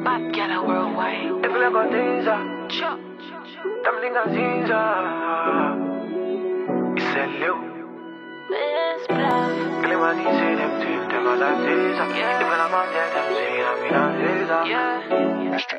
Bad girl worldwide. If you like a danger, también gazinja. It's a little. Clima dice them things, them a like this. Even I'm out there, them say I'm in a visa.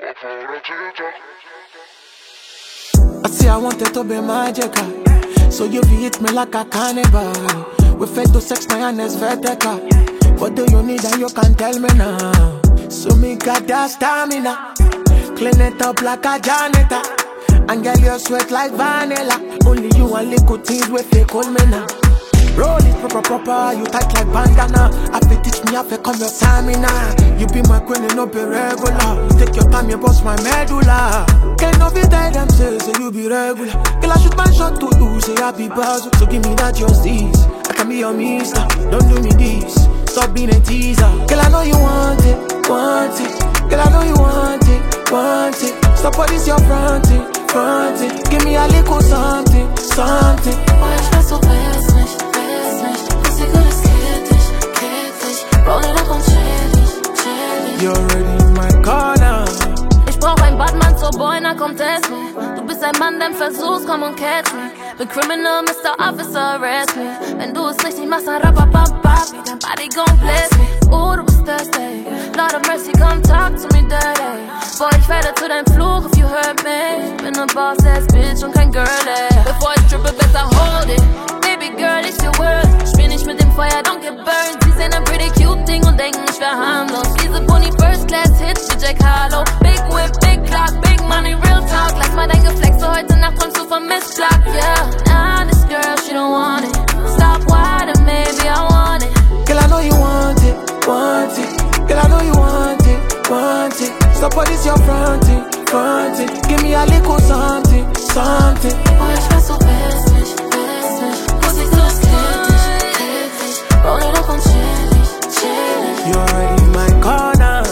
I say I wanted to be magical, so you hit me like a cannibal. We fed to sex, my honest vertical. What do you need and you can tell me now? So me got that stamina, clean it up like a janitor. And girl, you sweat like vanilla. Only you and little things with fake hold me now. Roll it proper, you tight like bandana. I feel teach me, I feel come your stamina. You be my queen and not be regular. You take your time, you bust my medulla. Can't no be tell them say you be regular. Girl, I shoot my shot to you, say I be puzzle. So give me that justice, I can be your mister. Don't do me this, stop being a teaser. Girl, I know you want it, want it. Girl, I know you want it, want it. Stop all this, you're fronting, fronting. Give me a little something, something. Boy, ich weiß, du willst mich, pussy good as Käfig. Roll it up und chill ich. You're already in my corner. Ich brauch ein Badmann, so boy, na komm, test me. Du bist ein Mann, dann versuch's, komm und catch me. Bin Criminal, Mr. Officer, arrest me. Wenn du es richtig machst, dann rappapapap, wie dein Body gon' bless me. Oh, du bist thirsty, Lord of mercy, come talk to me dirty. Boy, ich werde zu deinem Fluch, if you hurt me. Bin ne Boss-Ass Bitch und kein Girlie. Bevor ich trippe, besser hold it. Baby girl, it's your world. Spiel nicht mit dem Feuer, don't get burned. Sie sehen ein pretty cute Ding und denken, ich wär harmlos. Diese Pony First Class Hits wie Jack Harlow. Big Whip, Big Clock, Big Money, Real Talk. Lass mal dein Geflex, so heute Nacht träumst du von Miss Black, yeah. Nah, this girl, she don't want it. Stop whining, maybe I want it. Girl, I know you want it, want it. Girl, I know you want it, want it. Stop all this, you're fronting, fronting. Give me a little something, something. Boy, ich weiß, du willst mich. Pussy good as Käfig. Roll it up und chill ich. You're already in my corner.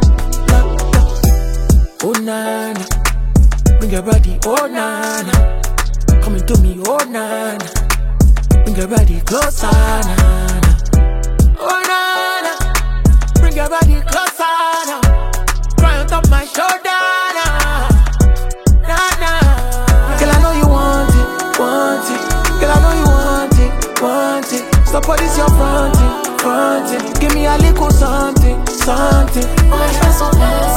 Oh, nana. Bring your body, oh, nana. Coming to me, oh, nana. Bring your body closer, nana. Oh, nana. Bring your body closer, nana. Cry on top my shoulder, nana. Nana. Girl, I know you want it, want it. Girl, I know you want it, want it. Stop all this, you're fronting, fronting. Give me a little something, something. Boy, ich weiß, du willst